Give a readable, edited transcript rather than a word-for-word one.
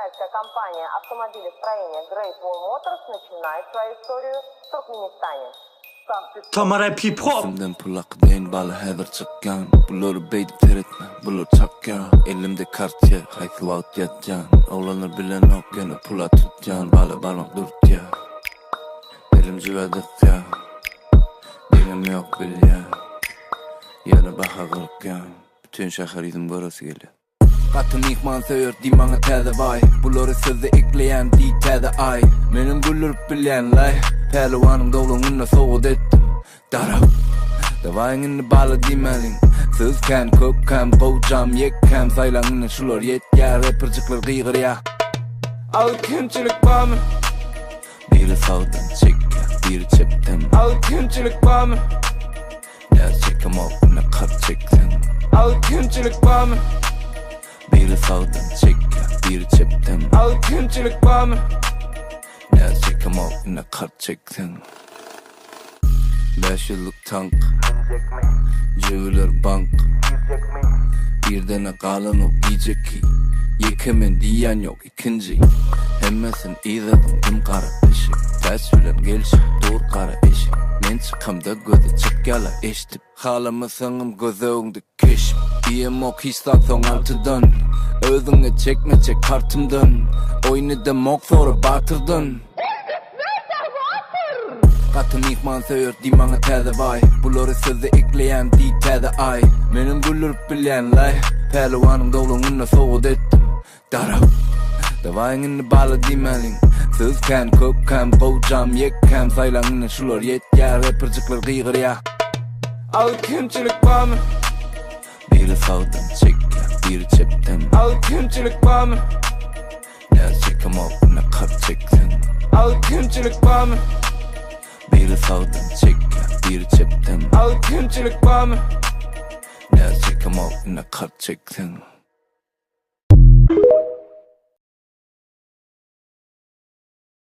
китайская компания автомобилестроения Great Wall Motors начинает свою историю в Туркменистане. Tamara Pipop. Elimden pulak deyin balı heather çıkkan. Bulur beydip teretme, bulur çakkan. Elimde kartya, haykı vaat yatcan. Oğlanır bilen ok yana pula tutcan. Balı balmak durt ya. Elim cüvedet ya. Dilim yok bil ya. Yana baha kılık ya. Bütün şahar idim burası geliyor. Katım ihman söyor dimana tədə vay. Bulur sözü ekleyen di tədə ay. Menim güllürüp bilen lay. Pehlivanım doluğunla soğud ettim. Darab Davayın bağlı demelin. Sözken köpkem kovcam yekkem. Saylanın şular yet ya. Rappercikler kıygır ya. Al kimçilik var mı? Biri sağdan çek ya. Biri çepten. Al kimçilik var mı? Gerçekim altına kat çekten. Al kimçilik var mı? Biri sağdan çek ya. Biri çepten. Al kimçilik var mı? Gerçekim altına kat çekten. 5 yıllık tank Cıvılar bank Bir tane kalan o giyecek ki Yıkımın diyen yok ikinci Hemmesin izadım dım kara eşik Ters yülen gelişik dur kara eşik Men çıkamda gözü çık yala eştip Halamısınım gözüğünde keşip İyim ok histak son altıdan Özüne çekme çek kartımdan Oynadım ok sonra batırdın Katım ihman söyor dimana tədə vay. Bulur sözü ekleyen di tədə ay. Menim güllürüp bilen lay. Pehlivanım doluğunla soğud ettim. Darab Davayın bağlı demelin. Sözken köpkem kovcam yekkem. Saylanın şular yet ya. Rappercikler kıygır ya. Al kimçilik var mı? Biri sağdan çek ya. Biri çepten. Al kimçilik var mı? Gerçekim altına kat çekten. Al kimçilik var mı? Biri sağdan çek ya, biri çepten. Al kimçilik var mı? Gerçekim altına kat çekten.